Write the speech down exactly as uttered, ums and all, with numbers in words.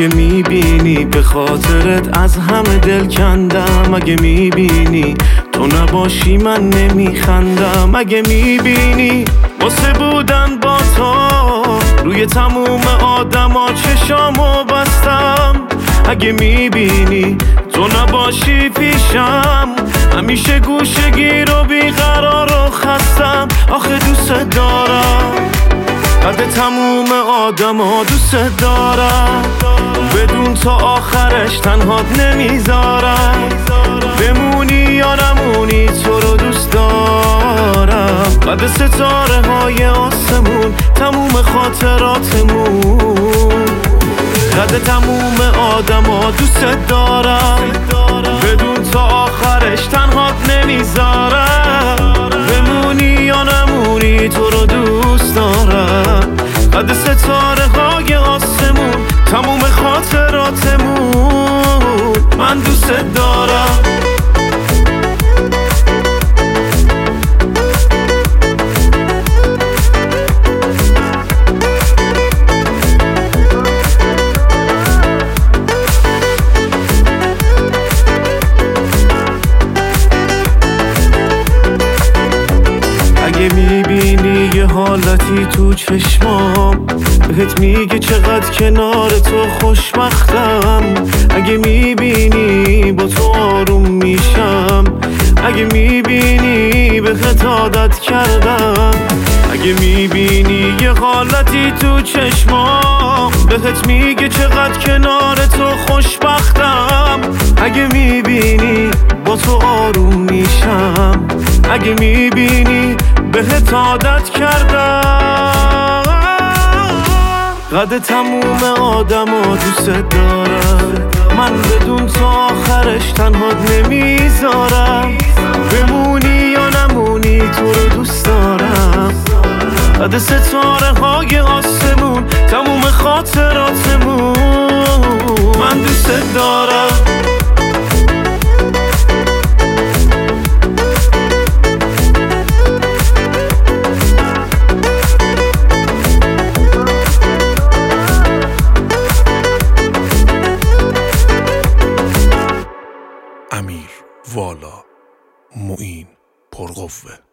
اگه میبینی به خاطرت از همه دل کندم، اگه میبینی تو نباشی من نمیخندم، اگه میبینی واسه بودن با تو روی تموم آدما چشامو بستم، اگه میبینی تو نباشی پیشم همیشه گوشگیر و بیقرار و خستم. آخه دوست دارم قد تموم آدم ها، دوست دارم بدون تا آخرش تنهات نمیذارم، بمونی یا نمونی تو رو دوست دارم. قد ستاره های آسمون تموم خاطراتمون، قد تموم آدم ها دوست دارم بدون تا آخرش تنهات نمیذارم، بمونی یا نمونی تو رو دوست دارم. قد ستاره های آسمون تموم خاطراتمون، من دوست دارم. اگه میبینی یه حالتی تو چشمام بهت میگه چقدر کنار تو خوشبختم، اگه میبینی با تو آروم میشم، اگه میبینی بهت عادت کردم، اگه میبینی یه حالتی تو چشمام بهت میگه چقدر کنار تو خوشبختم، اگه میبینی با تو آروم میشم، اگه میبینی بهت عادت کردم. قد تموم آدم ها دوست دارم، من بدون تا آخرش تنهات نمیذارم، بمونی یا نمونی تو رو دوست دارم. قد ستاره های آسمون تموم خاطراتمون، من دوست دارم. امیر والا، معین پرقوه.